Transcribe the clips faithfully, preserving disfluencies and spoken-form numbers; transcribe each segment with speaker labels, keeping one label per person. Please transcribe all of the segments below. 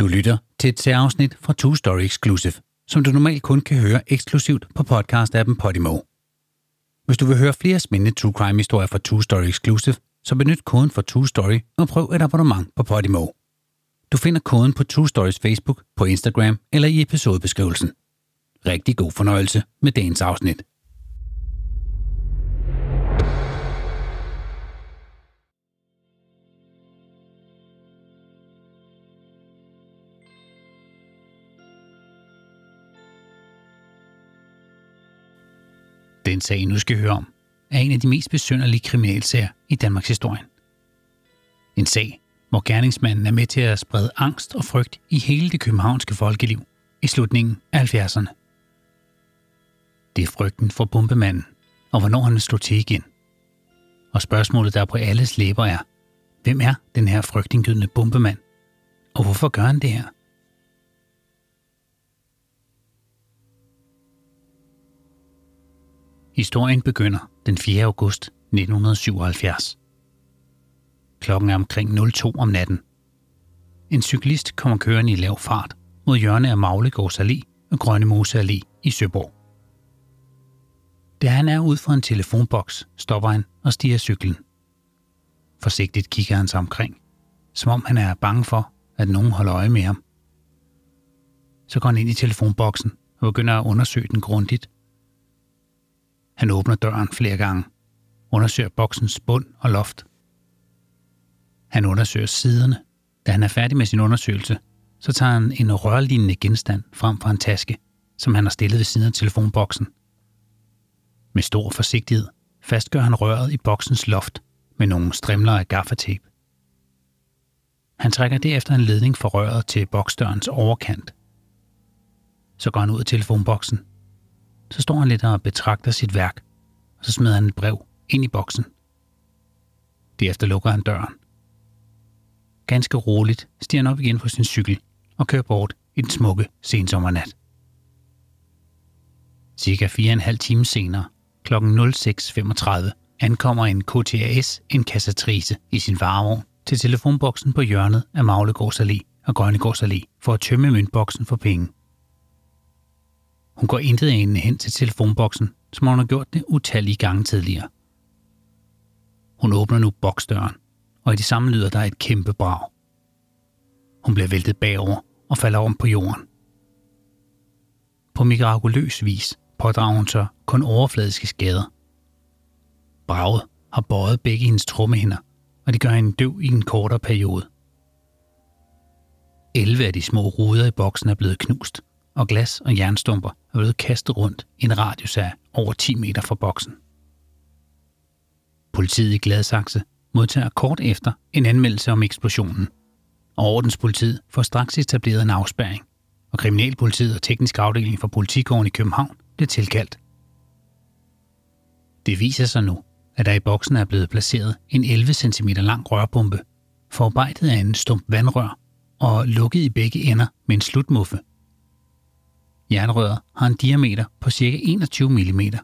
Speaker 1: lytter til et særafsnit fra Two Story Exclusive, som du normalt kun kan høre eksklusivt på podcast-appen Podimo. Hvis du vil høre flere spændende true crime-historier fra Two Story Exclusive, så benyt koden for Two Story og prøv et abonnement på Podimo. Du finder koden på Two Stories Facebook, på Instagram eller i episodebeskrivelsen. Rigtig god fornøjelse med dagens afsnit. Den sag, I nu skal høre om, er en af de mest besynderlige kriminalsager i Danmarks historie. En sag, hvor gerningsmanden er med til at sprede angst og frygt i hele det københavnske folkeliv i slutningen af halvfjerdserne. Det er frygten for bombemanden, og hvornår han vil slå til igen. Og spørgsmålet, der er på alles læber, er, hvem er den her frygtindgydende bombemand, og hvorfor gør han det her? Historien begynder den fjerde august nitten syvoghalvfjerds. Klokken er omkring to om natten. En cyklist kommer kørende i lav fart mod hjørnet af Maglegårds Allé og Grønnemose Allé i Søborg. Da han er ude fra en telefonboks, stopper han og stiger cyklen. Forsigtigt kigger han sig omkring, som om han er bange for, at nogen holder øje med ham. Så går han ind i telefonboksen og begynder at undersøge den grundigt. Han åbner døren flere gange, undersøger boksens bund og loft. Han undersøger siderne. Da han er færdig med sin undersøgelse, så tager han en rørlignende genstand frem fra en taske, som han har stillet ved siden af telefonboksen. Med stor forsigtighed fastgør han røret i boksens loft med nogle strimler af gaffatape. Han trækker derefter en ledning fra røret til boksdørens overkant. Så går han ud af telefonboksen. Så står han lidt og betragter sit værk, og så smider han et brev ind i boksen. Derefter lukker han døren. Ganske roligt stiger han op igen på sin cykel og kører bort i den smukke sensommernat. Cirka fire og en halv time senere, klokken seks femogtredive, ankommer en K T A S-inkassatrice i sin varevogn til telefonboksen på hjørnet af Maglegårds Allé og Grønnegårds Allé for at tømme møntboksen for penge. Hun går intetanende hen til telefonboksen, som hun har gjort det utallige gange tidligere. Hun åbner nu boksdøren, og i det samme lyder der et kæmpe brag. Hun bliver væltet bagover og falder om på jorden. På mirakuløs vis pådrager hun så kun overfladiske skader. Braget har bøjet begge hendes trommehinder, og det gør hende døv i en kortere periode. elleve af de små ruder i boksen er blevet knust, og glas og jernstumper er blevet kastet rundt i en radius af over ti meter fra boksen. Politiet i Gladsaxe modtager kort efter en anmeldelse om eksplosionen, og ordenspolitiet får straks etableret en afspærring, og kriminalpolitiet og teknisk afdeling for Politigården i København bliver tilkaldt. Det viser sig nu, at der i boksen er blevet placeret en elleve centimeter lang rørbombe, forarbejdet af en stump vandrør og lukket i begge ender med en slutmuffe. Jernrøret har en diameter på ca. enogtyve millimeter.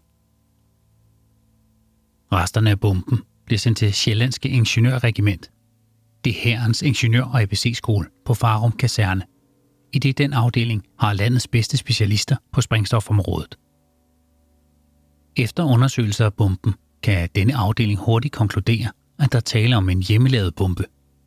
Speaker 1: Resterne af bomben bliver sendt til Sjællandske Ingeniørregiment. Det er hærens ingeniør- og A B C-skole på Farum Kaserne, i det den afdeling har landets bedste specialister på sprængstofområdet. Efter undersøgelser af bomben kan denne afdeling hurtigt konkludere, at der taler om en hjemmelavet bombe.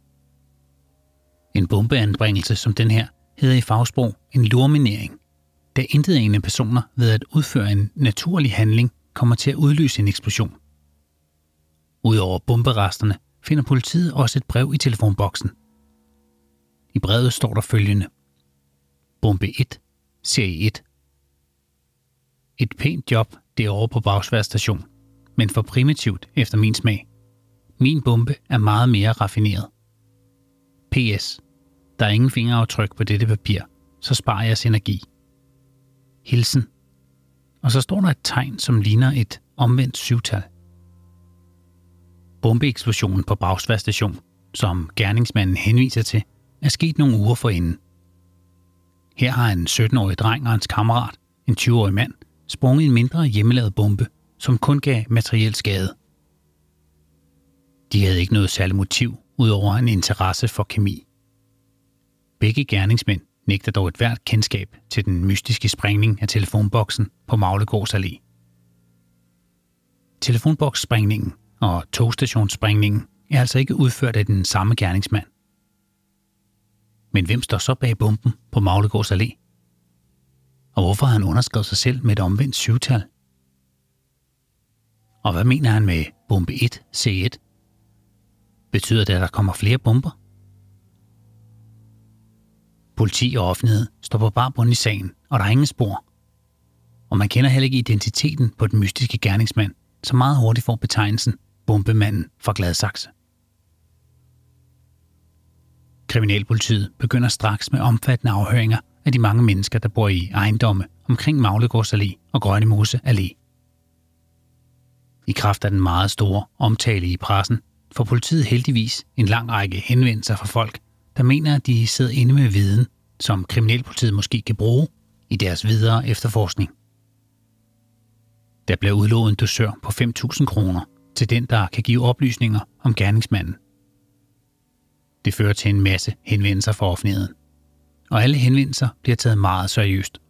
Speaker 1: En bombeanbringelse som den her hedder i fagsprog en lurminering, da intetanende personer ved at udføre en naturlig handling kommer til at udløse en eksplosion. Udover bomberesterne finder politiet også et brev i telefonboksen. I brevet står der følgende: Bombe et, serie et. Et pænt job derovre på Bagsværd station, men for primitivt efter min smag. Min bombe er meget mere raffineret. P S. Der er ingen fingeraftryk på dette papir, så sparer jeres energi. Hilsen. Og så står der et tegn, som ligner et omvendt syvtal. Bombeeksplosionen på Bagsværd station, som gerningsmanden henviser til, er sket nogle uger forinden. Her har en sytten-årig dreng og hans kammerat, en tyve-årig mand, sprunget en mindre hjemmelavet bombe, som kun gav materiel skade. De havde ikke noget særligt motiv, udover en interesse for kemi. Begge gerningsmænd nægter dog et hvert kendskab til den mystiske sprængning af telefonboksen på Maglegårds Allé. Telefonbokssprængningen og togstationssprængningen er altså ikke udført af den samme gerningsmand. Men hvem står så bag bomben på Maglegårds Allé? Og hvorfor har han underskrevet sig selv med et omvendt syvtal? Og hvad mener han med bombe et C et? Betyder det, at der kommer flere bomber? Politi og offentlighed står på bar bund i sagen, og der er ingen spor. Og man kender heller ikke identiteten på den mystiske gerningsmand, som meget hurtigt får betegnelsen bombemanden fra Gladsaxe. Kriminalpolitiet begynder straks med omfattende afhøringer af de mange mennesker, der bor i ejendomme omkring Maglegårds Allé og Grønnemose Allé. I kraft af den meget store omtale i pressen får politiet heldigvis en lang række henvendelser fra folk, der mener, at de sidder inde med viden, som kriminalpolitiet måske kan bruge i deres videre efterforskning. Der bliver udlovet en dusør på fem tusind kroner til den, der kan give oplysninger om gerningsmanden. Det fører til en masse henvendelser fra offentligheden, og alle henvendelser bliver taget meget seriøst.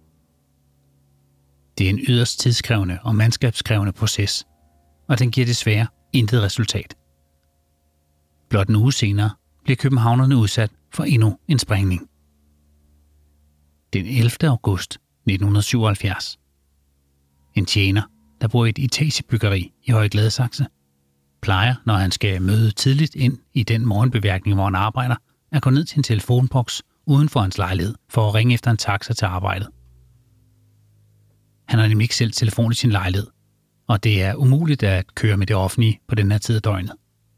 Speaker 1: Det er en yderst tidskrævende og mandskabskrævende proces, og den giver desværre intet resultat. Blot en uge senere bliver københavnerne udsat for endnu en sprængning. Den ellevte august nitten syvoghalvfjerds. En tjener, der bor i et etagebyggeri i Høje Gladsaxe, plejer, når han skal møde tidligt ind i den morgenbeværkning, hvor han arbejder, at gå ned til en telefonboks uden for hans lejlighed for at ringe efter en taxa til arbejdet. Han har nemlig ikke selv telefon i sin lejlighed, og det er umuligt at køre med det offentlige på den her tid af døgnet.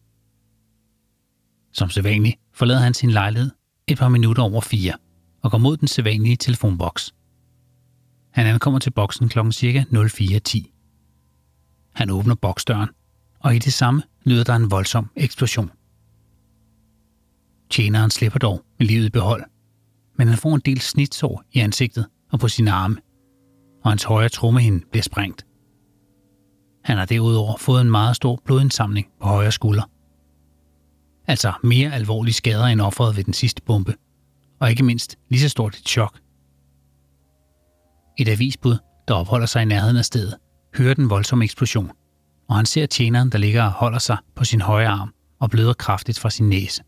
Speaker 1: Som sædvanligt forlader han sin lejlighed et par minutter over fire og går mod den sædvanlige telefonboks. Han ankommer til boksen klokken cirka nul fire ti. Han åbner boksdøren, og i det samme lyder der en voldsom eksplosion. Tjeneren slipper dog med livet i behold, men han får en del snitsår i ansigtet og på sine arme, og hans højre trommehinde bliver sprængt. Han har derudover fået en meget stor blodindsamling på højre skulder. Altså mere alvorlige skader end offeret ved den sidste bombe, og ikke mindst lige så stort et chok. Et avisbud, der opholder sig i nærheden af stedet, hører den voldsomme eksplosion, og han ser tjeneren, der ligger og holder sig på sin højre arm og bløder kraftigt fra sin næse.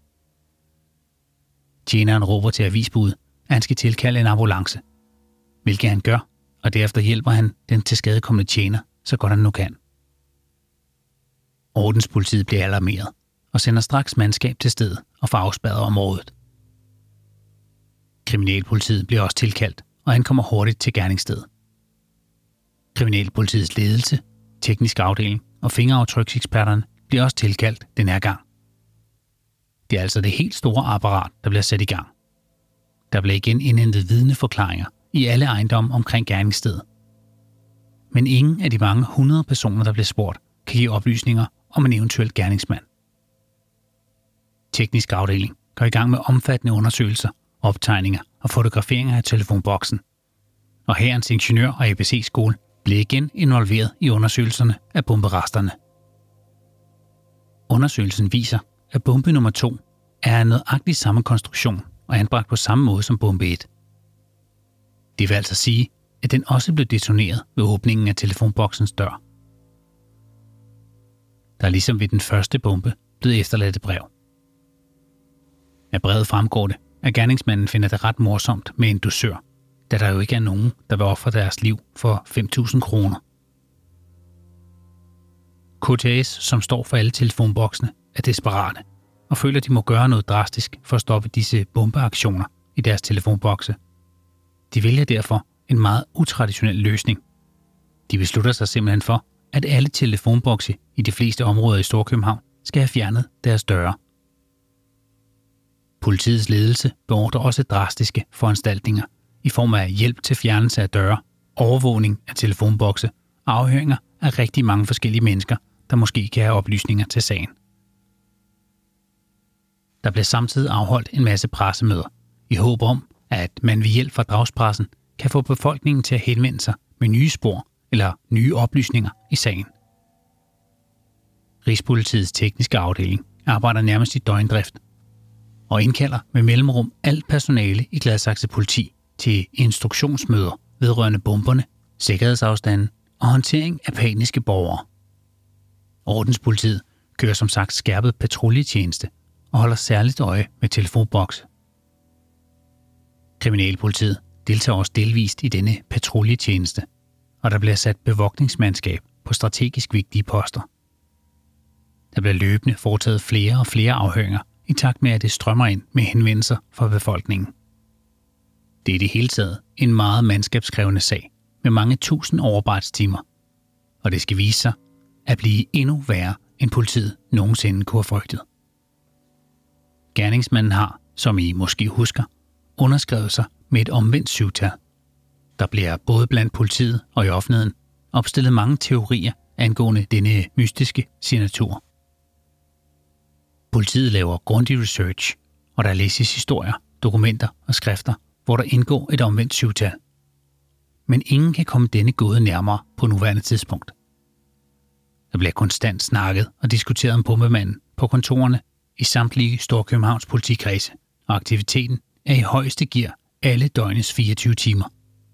Speaker 1: Tjeneren råber til avisbuddet, at han skal tilkalde en ambulance, hvilket han gør, og derefter hjælper han den tilskadekomne tjener, så godt han nu kan. Ordenspolitiet bliver alarmeret og sender straks mandskab til stedet og får afspærret området. Kriminalpolitiet bliver også tilkaldt og ankommer hurtigt til gerningsstedet. Kriminalpolitiets ledelse, teknisk afdeling og fingeraftrykseksperterne bliver også tilkaldt den her gang. Det er altså det helt store apparat, der bliver sat i gang. Der bliver igen indhentet vidneforklaringer i alle ejendomme omkring gerningsstedet. Men ingen af de mange hundrede personer, der bliver spurgt, kan give oplysninger om en eventuel gerningsmand. Teknisk afdeling går i gang med omfattende undersøgelser, optegninger og fotograferinger af telefonboksen. Og hærens ingeniør- og A B C-skole blev igen involveret i undersøgelserne af bomberesterne. Undersøgelsen viser, at bombe nummer to er en nøjagtig samme konstruktion og anbragt på samme måde som bombe et. Det vil altså sige, at den også blev detoneret ved åbningen af telefonboksens dør. Der er ligesom ved den første bombe blevet efterladt et brev. Af brevet fremgår det, at gerningsmanden finder det ret morsomt med en dusør, da der jo ikke er nogen, der vil ofre deres liv for fem tusind kroner. K T S, som står for alle telefonboksene, er desperate og føler, at de må gøre noget drastisk for at stoppe disse bombeaktioner i deres telefonbokse. De vælger derfor en meget utraditionel løsning. De beslutter sig simpelthen for, at alle telefonbokse i de fleste områder i Storkøbenhavn skal have fjernet deres døre. Politiets ledelse beordrer også drastiske foranstaltninger i form af hjælp til fjernelse af døre, overvågning af telefonbokse og afhøringer af rigtig mange forskellige mennesker, der måske kan have oplysninger til sagen. Der bliver samtidig afholdt en masse pressemøder i håb om, at man ved hjælp fra dagspressen kan få befolkningen til at henvende sig med nye spor eller nye oplysninger i sagen. Rigspolitiets tekniske afdeling arbejder nærmest i døgndrift. og indkalder med mellemrum alt personale i Gladsaxe politi til instruktionsmøder vedrørende bomberne, sikkerhedsafstanden og håndtering af paniske borgere. Ordenspolitiet kører som sagt skærpet patruljetjeneste og holder særligt øje med telefonbokse. Kriminalpolitiet deltager også delvist i denne patruljetjeneste, og der bliver sat bevogtningsmandskab på strategisk vigtige poster. Der bliver løbende foretaget flere og flere afhøringer i takt med, at det strømmer ind med henvendelser fra befolkningen. Det er i det hele taget en meget mandskabskrævende sag med mange tusind overarbejdstimer, og det skal vise sig at blive endnu værre, end politiet nogensinde kunne have frygtet. Gerningsmanden har, som I måske husker, underskrevet sig med et omvendt syvtal. Der bliver både blandt politiet og i offentligheden opstillet mange teorier angående denne mystiske signatur. Politiet laver grundig research, og der læses historier, dokumenter og skrifter, hvor der indgår et omvendt syvtal. Men ingen kan komme denne gåde nærmere på nuværende tidspunkt. Der bliver konstant snakket og diskuteret om bombemanden på kontorerne i samtlige Storkøbenhavns politikredse, og aktiviteten er i højeste gear alle døgnets fireogtyve timer.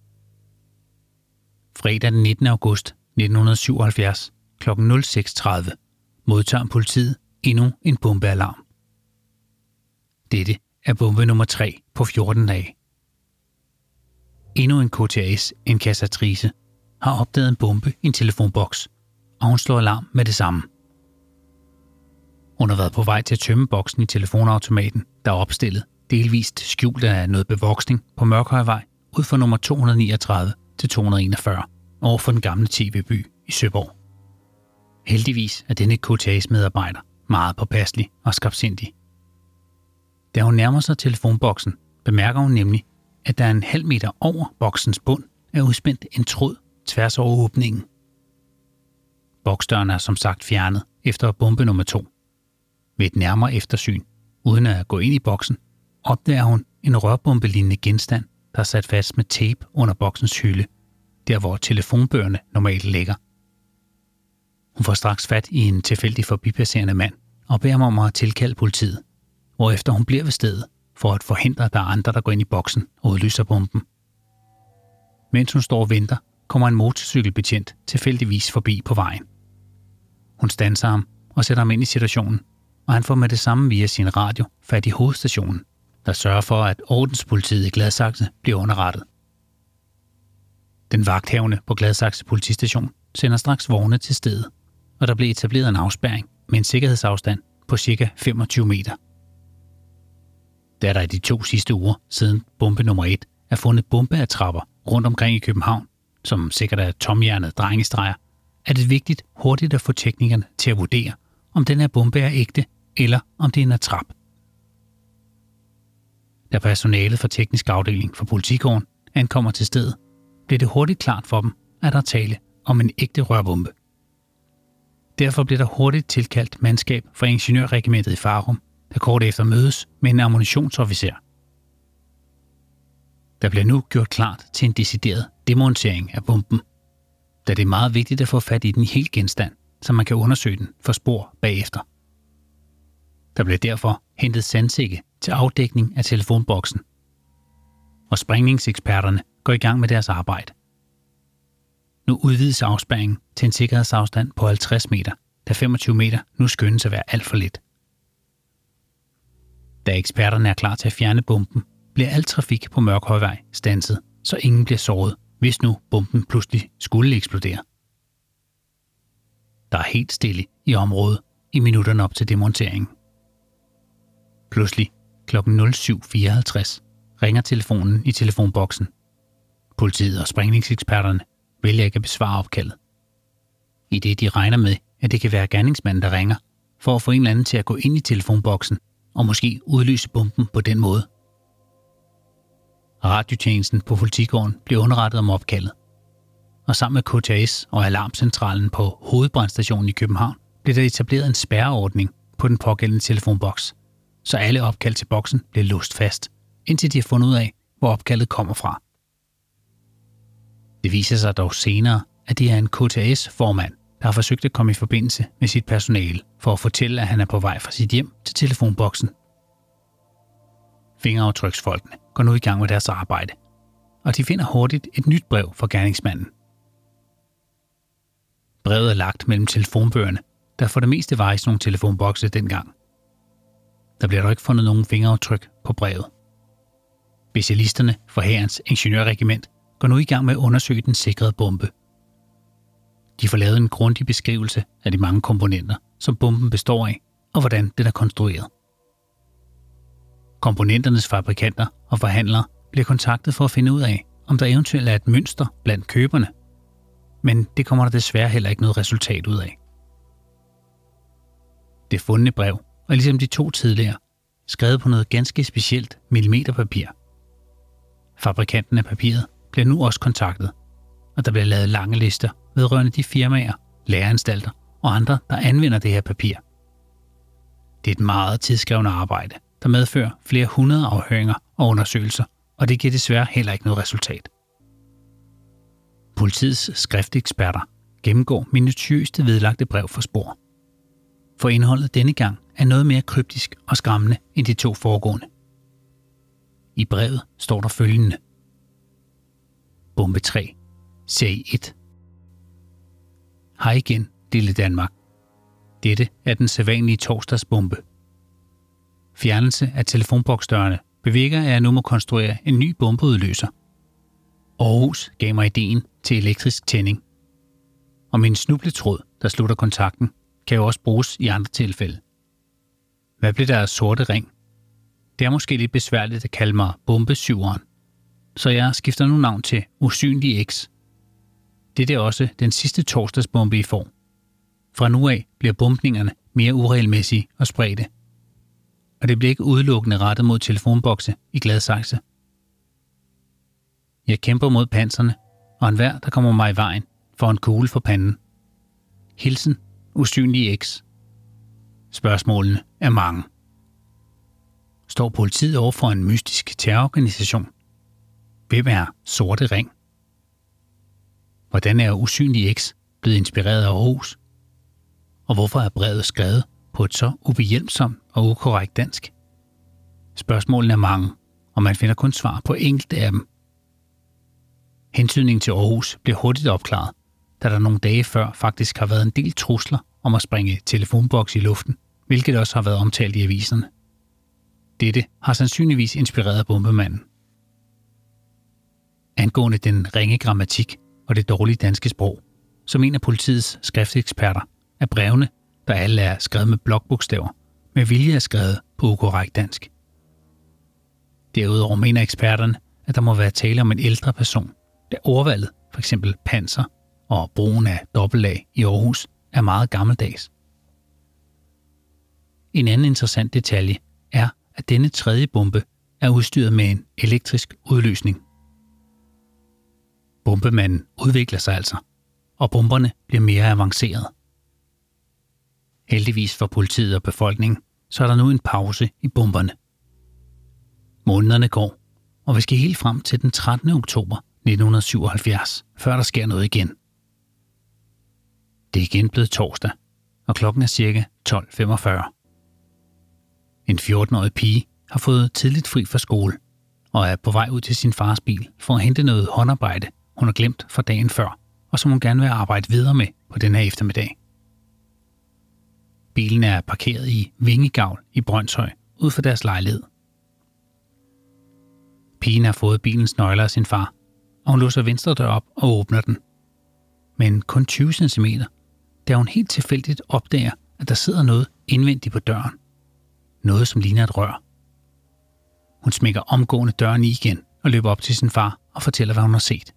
Speaker 1: Fredag den nittende august nitten syvoghalvfjerds kl. seks tredive modtager politiet endnu en bombealarm. Dette er bombe nummer tre på fjorten dage. Endnu en K T A S-inkassatrice har opdaget en bombe i en telefonboks, og hun slår alarm med det samme. Hun har været på vej til at tømme boksen i telefonautomaten, der er opstillet, delvist skjult af noget bevoksning på Mørkhøjvej ud for nummer to hundrede niogtredive til to hundrede enogfyrre over for den gamle T V-by i Søborg. Heldigvis er denne K T A S-medarbejder meget påpasselig og skarpsindig. Da hun nærmer sig telefonboksen, bemærker hun nemlig, at der er en halv meter over boksens bund er udspændt en tråd tværs over åbningen. Boksdøren er som sagt fjernet efter bombe nummer to. Ved et nærmere eftersyn, uden at gå ind i boksen, opdager hun en rørbombelignende genstand, der er sat fast med tape under boksens hylde, der hvor telefonbøgerne normalt ligger. Hun får straks fat i en tilfældig forbipasserende mand og beder ham om at tilkalde politiet, hvorefter hun bliver ved stedet for at forhindre, at der er andre, der går ind i boksen og udløser bomben. Mens hun står og venter, kommer en motorcykelbetjent tilfældigvis forbi på vejen. Hun standser ham og sætter ham ind i situationen, og han får med det samme via sin radio fat i hovedstationen, der sørger for, at ordenspolitiet i Gladsaxe bliver underrettet. Den vagthavende på Gladsaxe politistation sender straks vogne til stedet, og der bliver etableret en afspærring med en sikkerhedsafstand på ca. femogtyve meter. Da der i de to sidste uger siden bombe nummer et er fundet bombeattrapper rundt omkring i København, som sikkert er tomhjernede drengestreger, er det vigtigt hurtigt at få teknikerne til at vurdere, om den her bombe er ægte, eller om det er en attrap. Da personalet fra teknisk afdeling for Politigården ankommer til stedet, bliver det hurtigt klart for dem, at der er tale om en ægte rørbombe. Derfor bliver der hurtigt tilkaldt mandskab fra ingeniørregimentet i Farum, der kort efter mødes med en ammunitionsofficer. Der bliver nu gjort klart til en decideret demontering af bomben, da det er meget vigtigt at få fat i den helt genstand, så man kan undersøge den for spor bagefter. Der bliver derfor hentet sandsække til afdækning af telefonboksen, og sprængningseksperterne går i gang med deres arbejde. Nu udvides afspærringen til en sikkerhedsafstand på halvtreds meter, da femogtyve meter nu skønnes at være alt for lidt. Da eksperterne er klar til at fjerne bomben, bliver al trafik på Mørkhøjvej standset, så ingen bliver såret, hvis nu bomben pludselig skulle eksplodere. Der er helt stille i området i minutterne op til demonteringen. Pludselig klokken syv fireoghalvtreds ringer telefonen i telefonboksen. Politiet og sprængningseksperterne vælger ikke at besvare opkaldet. I det de regner med, at det kan være gerningsmanden, der ringer, for at få en eller anden til at gå ind i telefonboksen og måske udløse bomben på den måde. Radiotjenesten på Politigården bliver underrettet om opkaldet, og sammen med K T A S og alarmcentralen på Hovedbrandstationen i København bliver der etableret en spærreordning på den pågældende telefonboks, så alle opkald til boksen bliver låst fast, indtil de har fundet ud af, hvor opkaldet kommer fra. Det viser sig dog senere, at det er en K T A S-formand, der har forsøgt at komme i forbindelse med sit personale for at fortælle, at han er på vej fra sit hjem til telefonboksen. Fingeraftryksfolkene går nu i gang med deres arbejde, og de finder hurtigt et nyt brev fra gerningsmanden. Brevet er lagt mellem telefonbøgerne, der for det meste var i sådan nogle telefonbokse dengang. Der bliver dog ikke fundet nogen fingeraftryk på brevet. Specialisterne fra hærens ingeniørregiment går nu i gang med at undersøge den sikrede bombe. De får lavet en grundig beskrivelse af de mange komponenter, som bomben består af, og hvordan den er konstrueret. Komponenternes fabrikanter og forhandlere bliver kontaktet for at finde ud af, om der eventuelt er et mønster blandt køberne, men det kommer der desværre heller ikke noget resultat ud af. Det fundne brev er ligesom de to tidligere, skrevet på noget ganske specielt millimeterpapir. Fabrikanten af papiret bliver nu også kontaktet, og der bliver lavet lange lister vedrørende de firmaer, læreanstalter og andre, der anvender det her papir. Det er et meget tidskrævende arbejde, der medfører flere hundrede afhøringer og undersøgelser, og det giver desværre heller ikke noget resultat. Politiets skrifteksperter gennemgår minutiøst det vedlagte brev for spor. For indholdet denne gang er noget mere kryptisk og skræmmende end de to foregående. I brevet står der følgende: Bombe tre, serie et. Hej igen, lille Danmark. Dette er den sædvanlige torsdagsbombe. Fjernelse af telefonboksdørene bevirker, at jeg nu må konstruere en ny bombeudløser. Aarhus gav mig ideen til elektrisk tænding. Og min snubletråd, der slutter kontakten, kan jo også bruges i andre tilfælde. Hvad blev der af sorte ring? Det er måske lidt besværligt at kalde mig bombesyveren, så jeg skifter nu navn til Usynlig X. Det er også den sidste torsdagsbombe, I får. Fra nu af bliver bombningerne mere uregelmæssige og spredte. Og det bliver ikke udelukkende rettet mod telefonbokse i Gladsaxe. Jeg kæmper mod panserne, og enhver, der kommer mig i vejen, får en kugle for panden. Hilsen, Usynlig X. Spørgsmålene er mange. Står politiet over for en mystisk terrororganisation? Hvem er Sorte Ring? Hvordan er Usynlig X blevet inspireret af Aarhus? Og hvorfor er brevet skrevet på et så ubehjælpsomt og ukorrekt dansk? Spørgsmålene er mange, og man finder kun svar på enkelte af dem. Hentydningen til Aarhus bliver hurtigt opklaret, da der nogle dage før faktisk har været en del trusler om at springe telefonboks i luften, hvilket også har været omtalt i aviserne. Dette har sandsynligvis inspireret bombemanden. Angående den ringe grammatik og det dårlige danske sprog, så mener politiets skrifteksperter, at brevene, der alle er skrevet med blokbogstaver, med vilje er skrevet på ukorrekt dansk. Derudover mener eksperterne, at der må være tale om en ældre person, da ordvalget, f.eks. panser og brugen af dobbelt-A i Aarhus, er meget gammeldags. En anden interessant detalje er, at denne tredje bombe er udstyret med en elektrisk udløsning. Bombemanden udvikler sig altså, og bomberne bliver mere avancerede. Heldigvis for politiet og befolkningen, så er der nu en pause i bomberne. Månederne går, og vi skal helt frem til den trettende oktober nitten syvoghalvfjerds, før der sker noget igen. Det er igen blevet torsdag, og klokken er cirka tolv femogfyrre. En fjorten-årig pige har fået tidligt fri fra skole, og er på vej ud til sin fars bil for at hente noget håndarbejde, hun har glemt fra dagen før, og som hun gerne vil arbejde videre med på den her eftermiddag. Bilen er parkeret i Vingegavl i Brønshøj, ud for deres lejlighed. Pigen har fået bilens nøgler af sin far, og hun låser venstre dør op og åbner den. Men kun tyve centimeter, da hun helt tilfældigt opdager, at der sidder noget indvendigt på døren. Noget, som ligner et rør. Hun smækker omgående døren i igen og løber op til sin far og fortæller, hvad hun har set.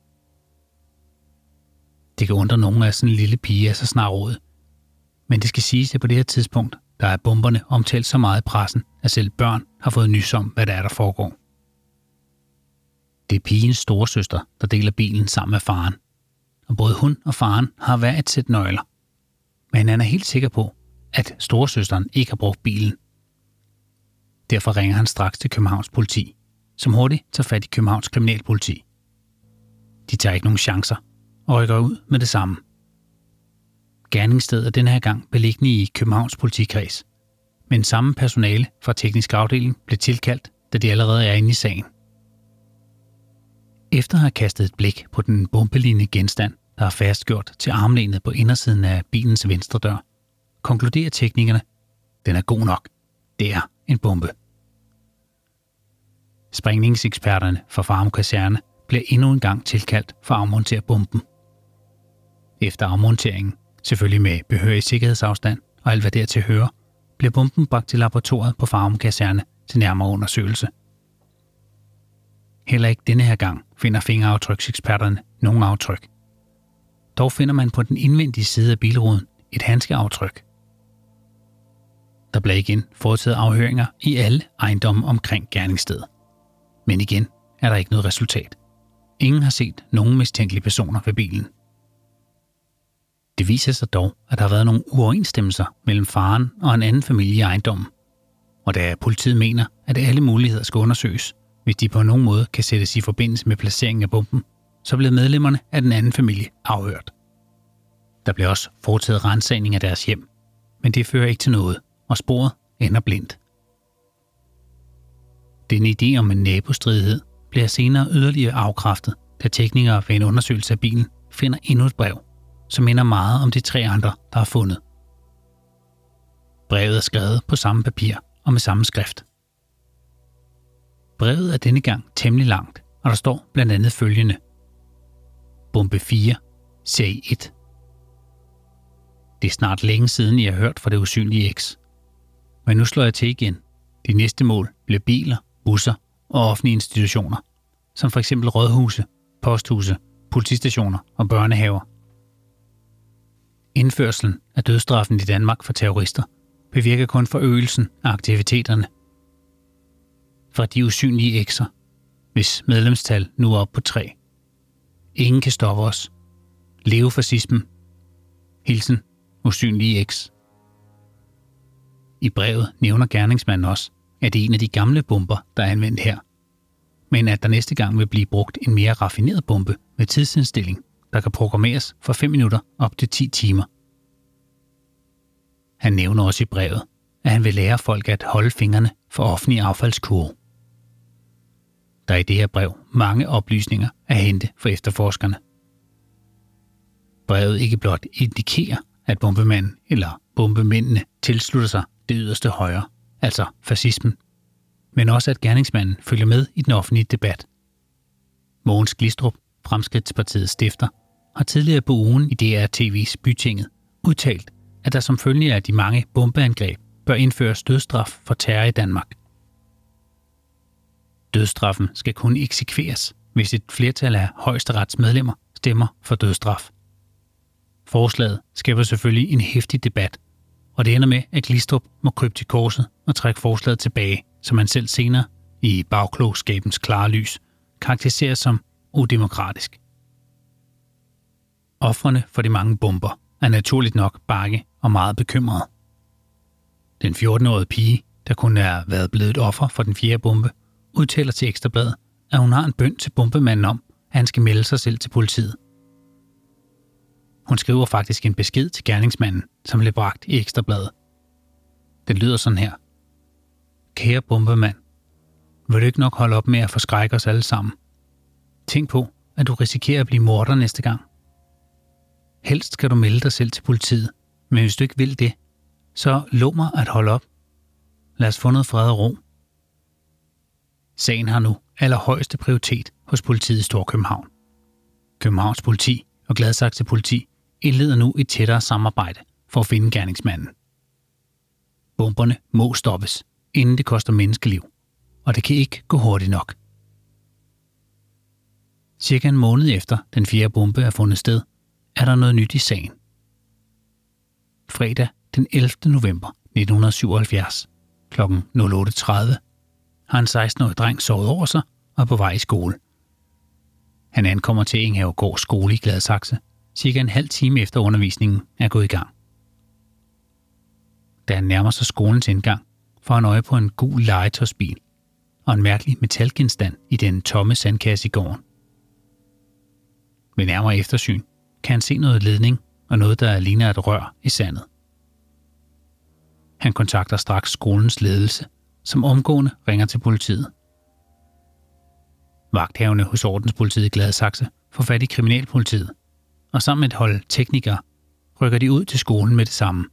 Speaker 1: Det kan undre nogen af sådan en lille pige er så snarrådet. Men det skal siges, at på det her tidspunkt, der er bomberne omtalt så meget i pressen, at selv børn har fået nys om, hvad der er, der foregår. Det er pigens storesøster, der deler bilen sammen med faren. Og både hun og faren har hver et sæt nøgler. Men han er helt sikker på, at storesøsteren ikke har brugt bilen. Derfor ringer han straks til Københavns politi, som hurtigt tager fat i Københavns kriminalpoliti. De tager ikke nogen chancer og rykker ud med det samme. Gerningsstedet er denne her gang beliggende i Københavns politikreds, men samme personale fra teknisk afdeling blev tilkaldt da de allerede er inde i sagen. Efter at have kastet et blik på den bombelignende genstand, der er fastgjort til armlænet på indersiden af bilens venstre dør, konkluderer teknikerne, den er god nok. Det er en bombe. Sprængningseksperterne fra Farum Kaserne bliver endnu en gang tilkaldt for at afmontere bomben. Efter afmonteringen, selvfølgelig med behørig sikkerhedsafstand og alt hvad dertil hører, bliver bomben bragt til laboratoriet på Farum Kaserne til nærmere undersøgelse. Heller ikke denne her gang finder fingeraftrykseksperterne nogen aftryk. Dog finder man på den indvendige side af bilruden et handskeaftryk. Der blev igen foretaget afhøringer i alle ejendomme omkring gerningsstedet. Men igen er der ikke noget resultat. Ingen har set nogen mistænkelige personer ved bilen. Det viser sig dog, at der har været nogle uoverensstemmelser mellem faren og en anden familie i ejendommen. Og da politiet mener, at alle muligheder skal undersøges, hvis de på nogen måde kan sættes i forbindelse med placeringen af bomben, så blev medlemmerne af den anden familie afhørt. Der blev også foretaget ransagning af deres hjem, men det fører ikke til noget, og sporet ender blindt. Den idé om en nabostridighed bliver senere yderligere afkræftet, da teknikere ved en undersøgelse af bilen finder endnu et brev, som minder meget om de tre andre, der er fundet. Brevet er skrevet på samme papir og med samme skrift. Brevet er denne gang temmelig langt, og der står blandt andet følgende: Bombe fire, serie et. Det er snart længe siden, jeg har hørt fra det usynlige X. Men nu slår jeg til igen. De næste mål bliver biler, busser og offentlige institutioner, som f.eks. rådhuse, posthuse, politistationer og børnehaver. Indførselen af dødsstraffen i Danmark for terrorister bevirker kun forøgelsen af aktiviteterne. Fra de usynlige X'er, hvis medlemstal nu er op på tre. Ingen kan stoppe os. Leve fascismen. Hilsen, usynlige X. I brevet nævner gerningsmanden også, at det er en af de gamle bomber, der er anvendt her, men at der næste gang vil blive brugt en mere raffineret bombe med tidsindstilling, der kan programmeres fra fem minutter op til ti timer. Han nævner også i brevet, at han vil lære folk at holde fingrene for offentlige affaldskurve. Der er i det her brev mange oplysninger at hente for efterforskerne. Brevet ikke blot indikerer, at bombemanden eller bombemændene tilslutter sig det yderste højre, altså fascismen, men også at gerningsmanden følger med i den offentlige debat. Mogens Glistrup, Fremskridtspartiets stifter, har tidligere på ugen i D R T V's Bytinget udtalt, at der som følge af de mange bombeangreb bør indføres dødsstraf for terror i Danmark. Dødsstraffen skal kun eksekveres, hvis et flertal af højesterets medlemmer stemmer for dødsstraf. Forslaget skaber selvfølgelig en heftig debat, og det ender med, at Glistrup må krybe til korset og trække forslaget tilbage, som han selv senere, i bagklogskabens klare lys, karakteriseres som udemokratisk. Ofrene for de mange bomber er naturligt nok bange og meget bekymrede. Den fjorten-årige pige, der kun er været blevet et offer for den fjerde bombe, udtaler til Ekstra Bladet, at hun har en bøn til bombemanden om, at han skal melde sig selv til politiet. Hun skriver faktisk en besked til gerningsmanden, som blev bragt i Ekstra Bladet. Den lyder sådan her: Kære bombemand, vil du ikke nok holde op med at forskrække os alle sammen? Tænk på, at du risikerer at blive morder næste gang. Helst skal du melde dig selv til politiet, men hvis du ikke vil det, så lov mig at holde op. Lad os få noget fred og ro. Sagen har nu allerhøjeste prioritet hos politiet i Storkøbenhavn. Københavns politi og Gladsaxe politi indleder nu et tættere samarbejde for at finde gerningsmanden. Bomberne må stoppes, inden det koster menneskeliv, og det kan ikke gå hurtigt nok. Cirka en måned efter den fjerde bombe er fundet sted, er der noget nyt i sagen. Fredag den ellevte november nitten syvoghalvfjerds kl. otte tredive har en seksten-årig dreng sovet over sig og er på vej i skole. Han ankommer til Enghavegård skole i Gladsaxe, cirka en halv time efter undervisningen er gået i gang. Da han nærmer sig skolens indgang, får han øje på en gul legetøjsbil og en mærkelig metalgenstand i den tomme sandkasse i gården. Ved nærmere eftersyn kan han se noget ledning og noget, der ligner et rør i sandet. Han kontakter straks skolens ledelse, som omgående ringer til politiet Vagthavende hos Ordenspolitiet i Gladsaxe får fat i kriminalpolitiet, og sammen med et hold teknikere rykker de ud til skolen med det samme.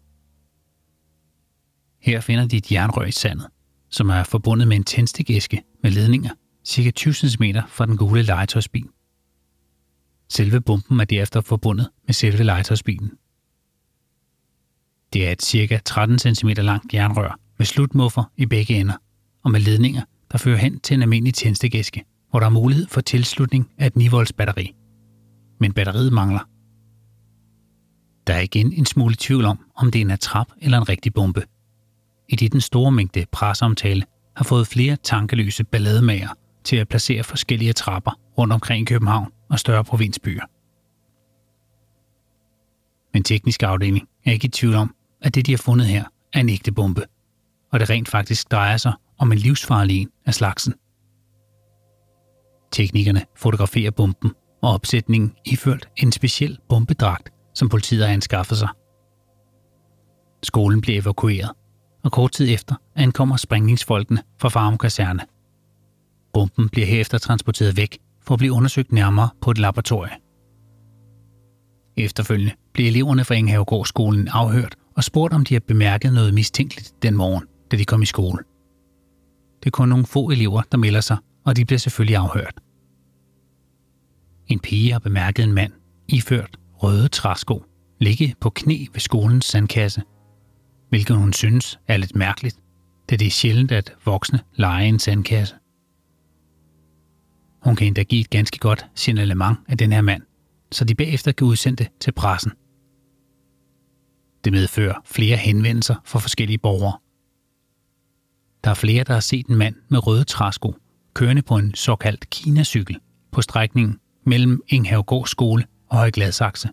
Speaker 1: Her finder de et jernrør i sandet, som er forbundet med en tændstikæske med ledninger cirka tyve centimeter fra den gule legetøjsbil. Selve bomben er derefter forbundet med selve legetøjsbilen. Det er et cirka tretten centimeter langt jernrør med slutmuffer i begge ender og med ledninger, der fører hen til en almindelig tændstikæske, hvor der er mulighed for tilslutning af et ni volts batteri. Men batteriet mangler. Der er igen en smule tvivl om, om det er en attrap eller en rigtig bombe, i det den store mængde presseomtale har fået flere tankeløse ballademager til at placere forskellige attrapper rundt omkring i København og større provinsbyer. Men teknisk afdeling er ikke i tvivl om, at det de har fundet her er en ægte bombe, og det rent faktisk drejer sig om en livsfarlig en af slagsen. Teknikerne fotograferer bomben og opsætningen iført en speciel bombedragt, som politiet har anskaffet sig. Skolen bliver evakueret, og kort tid efter ankommer sprængningsfolkene fra Farum Kaserne. Bomben bliver herefter transporteret væk for at blive undersøgt nærmere på et laboratorie. Efterfølgende bliver eleverne fra Enghavegård-skolen afhørt og spurgt, om de har bemærket noget mistænkeligt den morgen, da de kom i skole. Det er kun nogle få elever, der melder sig, og de bliver selvfølgelig afhørt. En pige har bemærket en mand, iført røde træsko, ligge på knæ ved skolens sandkasse, hvilket hun synes er lidt mærkeligt, da det er sjældent, at voksne leger i en sandkasse. Hun kan endda give et ganske godt signalement af den her mand, så de bagefter kan udsende det til pressen. Det medfører flere henvendelser fra forskellige borgere. Der er flere, der har set en mand med røde træsko kørende på en såkaldt Kina-cykel på strækningen mellem Enghavegård skole og Høje Gladsaxe.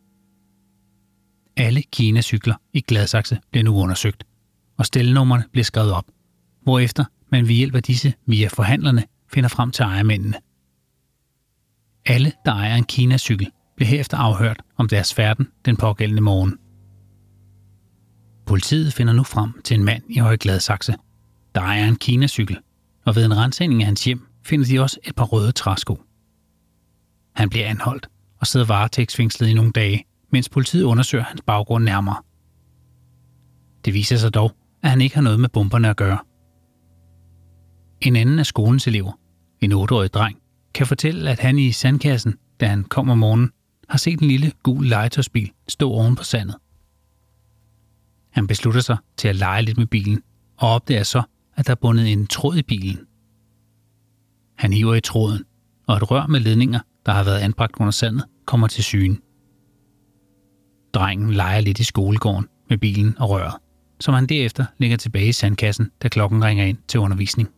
Speaker 1: Alle Kina-cykler i Gladsaxe bliver nu undersøgt, og stelnummerne bliver skrevet op, hvorefter man ved hjælp af disse via forhandlerne finder frem til ejermændene. Alle, der ejer en Kina-cykel, bliver herefter afhørt om deres færden den pågældende morgen. Politiet finder nu frem til en mand i Høje Gladsaxe, der ejer en Kina-cykel, og ved en ransagning af hans hjem finder de også et par røde træsko. Han bliver anholdt og sidder varetægtsfængslet i nogle dage, mens politiet undersøger hans baggrund nærmere. Det viser sig dog, at han ikke har noget med bomberne at gøre. En anden af skolens elever, en otteårig dreng, kan fortælle, at han i sandkassen, da han kom om morgenen, har set en lille gul legetøjsbil stå oven på sandet. Han beslutter sig til at lege lidt med bilen, og opdager så, at der er bundet en tråd i bilen. Han hiver i tråden, og et rør med ledninger, der har været anbragt under sandet, kommer til syne. Drengen leger lidt i skolegården med bilen og røret, som han derefter lægger tilbage i sandkassen, da klokken ringer ind til undervisning.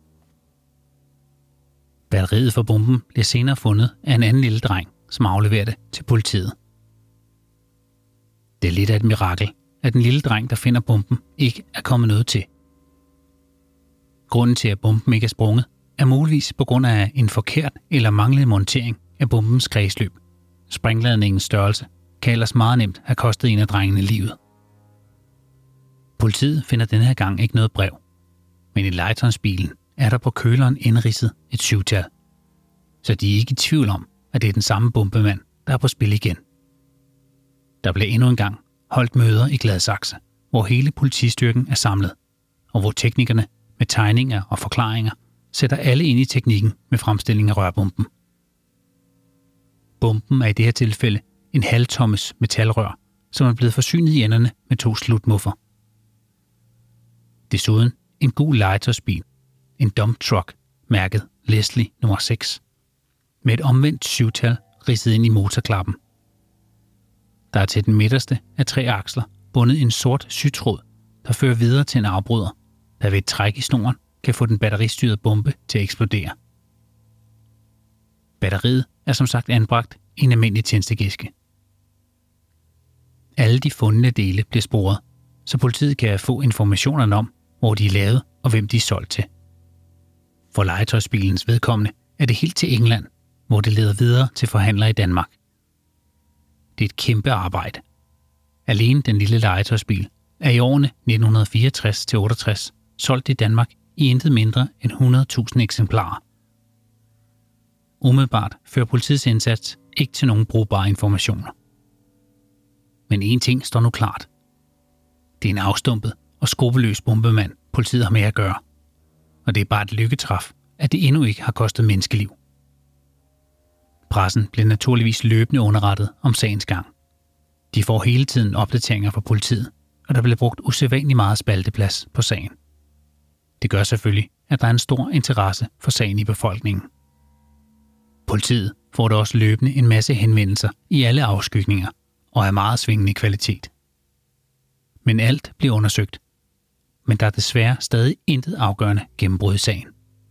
Speaker 1: Batteriet for bomben bliver senere fundet af en anden lille dreng, som afleverer det til politiet. Det er lidt af et mirakel, at den lille dreng, der finder bomben, ikke er kommet noget til. Grunden til, at bomben ikke er sprunget, er muligvis på grund af en forkert eller manglende montering af bombens kredsløb. Sprængladningens størrelse kan ellers meget nemt have kostet en af drengene livet. Politiet finder denne her gang ikke noget brev, men i legetøjsbilen er der på køleren indridset et syvtal, så de er ikke i tvivl om, at det er den samme bombemand, der er på spil igen. Der blev endnu en gang holdt møder i Gladsaxe, hvor hele politistyrken er samlet, og hvor teknikerne med tegninger og forklaringer sætter alle ind i teknikken med fremstilling af rørbomben. Bomben er i det her tilfælde en halvtommes metalrør, som er blevet forsynet i enderne med to slutmuffer. Desuden en gul legetøjsbil, en dump truck mærket Leslie nummer seks, med et omvendt syvtal ridset ind i motorklappen. Der er til den midterste af tre aksler bundet en sort sytråd, der fører videre til en afbryder, der ved et træk i snoren kan få den batteristyrede bombe til at eksplodere. Batteriet er som sagt anbragt i en almindelig tændstikæske. Alle de fundne dele bliver sporet, så politiet kan få informationerne om, hvor de er lavet og hvem de er solgt til. For legetøjsbilens vedkommende er det helt til England, hvor det leder videre til forhandlere i Danmark. Det er et kæmpe arbejde. Alene den lille legetøjsbil er i årene nitten fireogtres til otteogtres solgt i Danmark i intet mindre end hundrede tusind eksemplarer. umiddelbart fører politiets indsats ikke til nogen brugbare informationer. Men en ting står nu klart. Det er en afstumpet og skrupelløs bombemand, politiet har med at gøre. Og det er bare et lykketræf, at det endnu ikke har kostet menneskeliv. Pressen bliver naturligvis løbende underrettet om sagens gang. De får hele tiden opdateringer fra politiet, og der bliver brugt usædvanligt meget spalteplads på sagen. Det gør selvfølgelig, at der er en stor interesse for sagen i befolkningen. Politiet får da også løbende en masse henvendelser i alle afskygninger og er meget svingende kvalitet. Men alt bliver undersøgt, men der er desværre stadig intet afgørende gennembrud i sagen.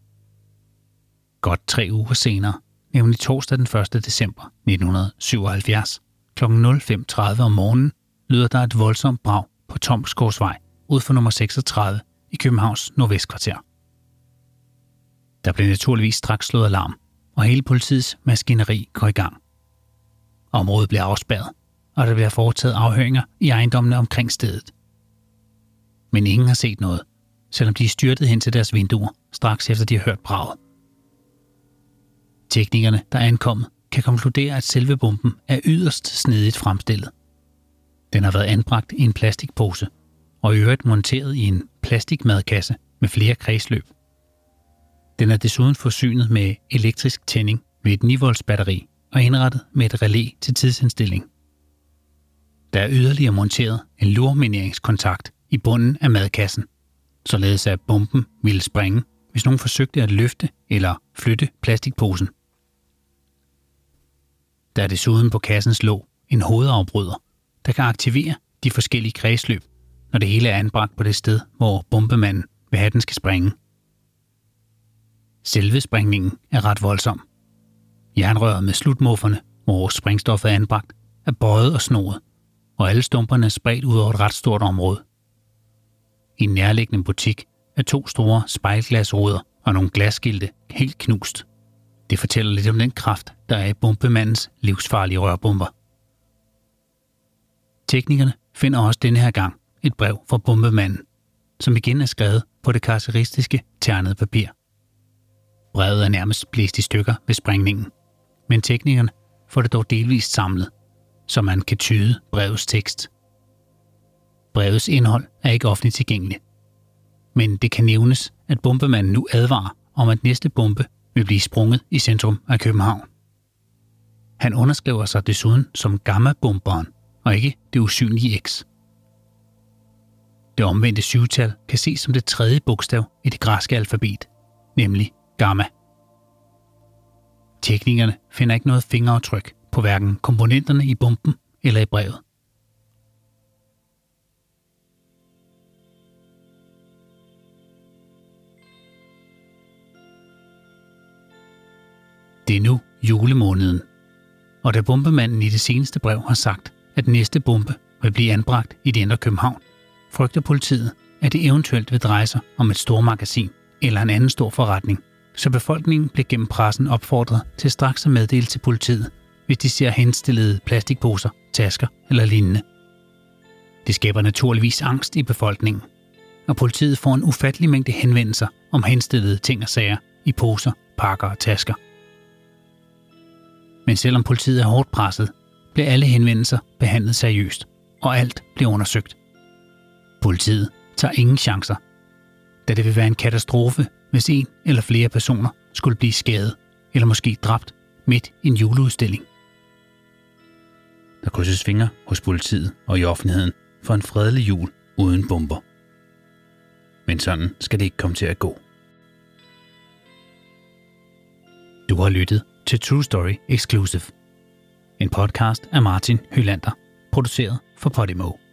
Speaker 1: Godt tre uger senere, nemlig torsdag den første december nitten syvoghalvfjerds, klokken nul fem tredive om morgenen, lyder der et voldsomt brag på Tomsgårdsvej ud for nummer seksogtredive i Københavns Nordvestkvarter. Der blev naturligvis straks slået alarm, og hele politiets maskineri går i gang. Området bliver afspærret, og der bliver foretaget afhøringer i ejendommene omkring stedet. Men ingen har set noget, selvom de er styrtet hen til deres vinduer, straks efter de har hørt braget. Teknikerne, der er ankommet, kan konkludere, at selve bomben er yderst snedigt fremstillet. Den har været anbragt i en plastikpose, og i øvrigt monteret i en plastikmadkasse med flere kredsløb. Den er desuden forsynet med elektrisk tænding ved et ni volts batteri og indrettet med et relæ til tidsindstilling. Der er yderligere monteret en lurmineringskontakt i bunden af madkassen, således at bomben ville springe, hvis nogen forsøgte at løfte eller flytte plastikposen. Der er desuden på kassens låg en hovedafbryder, der kan aktivere de forskellige kredsløb, når det hele er anbragt på det sted, hvor bombemanden vil have den skal springe. Selve sprængningen er ret voldsom. Jernrøret med slutmufferne, hvor sprængstoffet er anbragt, er bøjet og snoet, og alle stumperne er spredt ud over et ret stort område. I en nærliggende butik er to store spejlglasruder og nogle glasskilte helt knust. Det fortæller lidt om den kraft, der er i bombemandens livsfarlige rørbomber. Teknikerne finder også denne her gang et brev fra bombemanden, som igen er skrevet på det karakteristiske ternede papir. Brevet er nærmest blæst i stykker ved sprængningen, men teknikerne får det dog delvist samlet, så man kan tyde brevets tekst. Brevets indhold er ikke offentligt tilgængeligt, men det kan nævnes, at bombemanden nu advarer om, at næste bombe vil blive sprunget i centrum af København. Han underskriver sig desuden som Gamma-bomberen, og ikke det usynlige X. Det omvendte syvtal kan ses som det tredje bogstav i det græske alfabet, nemlig gamma. Teknikerne finder ikke noget fingeraftryk på hverken komponenterne i bomben eller i brevet. Det er nu julemåneden, og da bombemanden i det seneste brev har sagt, at næste bombe vil blive anbragt i det indre København, frygter politiet, at det eventuelt vil dreje sig om et stormagasin eller en anden stor forretning, så befolkningen bliver gennem pressen opfordret til straks at meddele til politiet, hvis de ser henstillede plastikposer, tasker eller lignende. Det skaber naturligvis angst i befolkningen, og politiet får en ufattelig mængde henvendelser om henstillede ting og sager i poser, pakker og tasker. Men selvom politiet er hårdt presset, bliver alle henvendelser behandlet seriøst, og alt bliver undersøgt. Politiet tager ingen chancer, da det vil være en katastrofe, hvis en eller flere personer skulle blive skadet eller måske dræbt midt i en juleudstilling. Der krydses fingre hos politiet og i offentligheden for en fredelig jul uden bomber. Men sådan skal det ikke komme til at gå. Du har lyttet til True Story Exclusive, en podcast af Martin Hylander, produceret for Podimo.